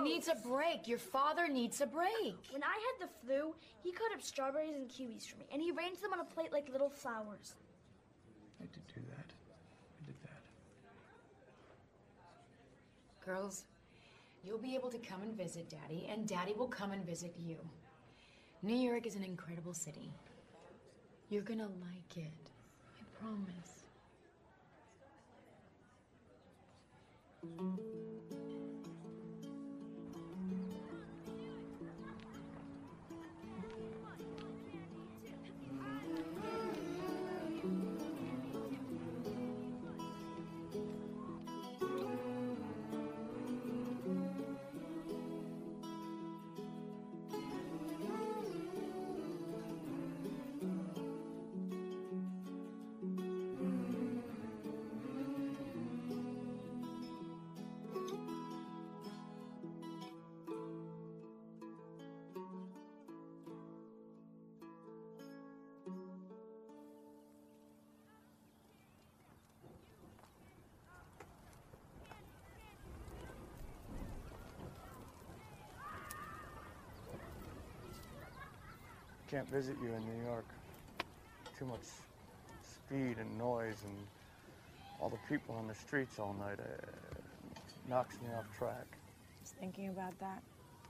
needs a break. Your father needs a break. When I had the flu, he cut up strawberries and kiwis for me, and he arranged them on a plate like little flowers. I did do that. I did that. Girls, you'll be able to come and visit Daddy, and Daddy will come and visit you. New York is an incredible city. You're gonna like it. I promise. Can't visit you in New York. Too much speed and noise and all the people on the streets all night. Knocks me off track. Just thinking about that.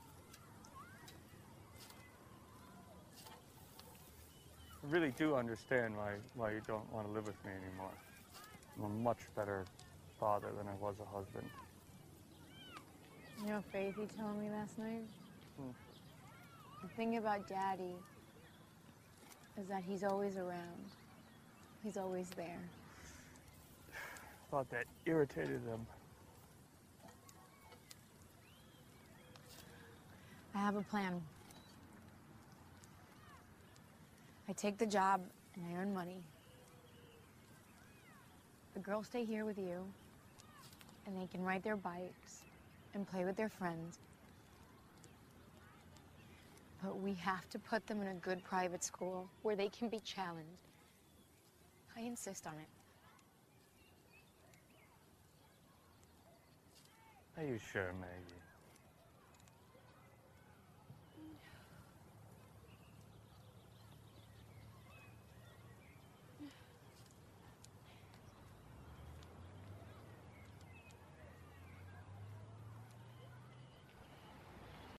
I really do understand why you don't want to live with me anymore. I'm a much better father than I was a husband. You know, Faith, you told me last night? The thing about Daddy is that he's always around. He's always there. Thought that irritated them. I have a plan. I take the job and I earn money. The girls stay here with you, and they can ride their bikes and play with their friends. But we have to put them in a good private school where they can be challenged. I insist on it. Are you sure, Maggie?